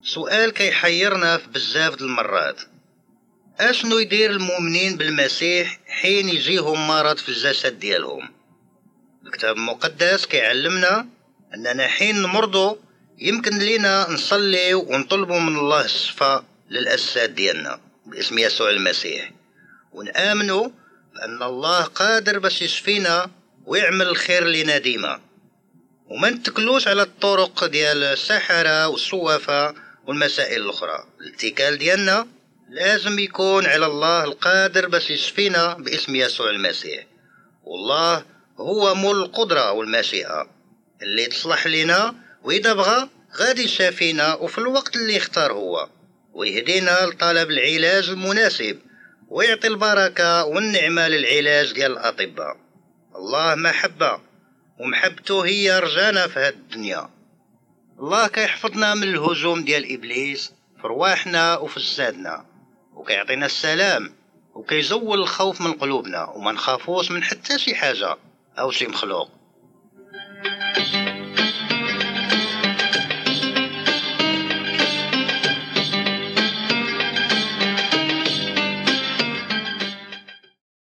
سؤال كيحيرنا في بزاف د المرات. اشنو يدير المؤمنين بالمسيح حين يجيهم مرض في الجسد ديالهم؟ الكتاب المقدس كيعلمنا اننا حين نمرضو يمكن لينا نصلي ونطلبوا من الله الشفاء للاجساد ديالنا باسم يسوع المسيح، ونآمنوا بان الله قادر باش يشفينا ويعمل الخير لنا ديما، وما نتكلوش على الطرق ديال السحرة والسوافة والمسائل الاخرى. الاتكال ديالنا لازم يكون على الله القادر باش يشفينا باسم يسوع المسيح. والله هو مول القدرة والمشيئة اللي تصلح لنا، وإذا بغى غادي يشافينا وفي الوقت اللي يختار هو، ويهدينا لطلب العلاج المناسب، ويعطي البركة والنعمة للعلاج ديال الأطباء. الله محبة، ومحبته هي رجانا في هاد الدنيا. الله كيحفظنا من الهجوم ديال إبليس في رواحنا وفي جسادنا، وكيعطينا السلام، وكيزول الخوف من قلوبنا، وما نخافوش من حتى شي حاجة أو شي مخلوق.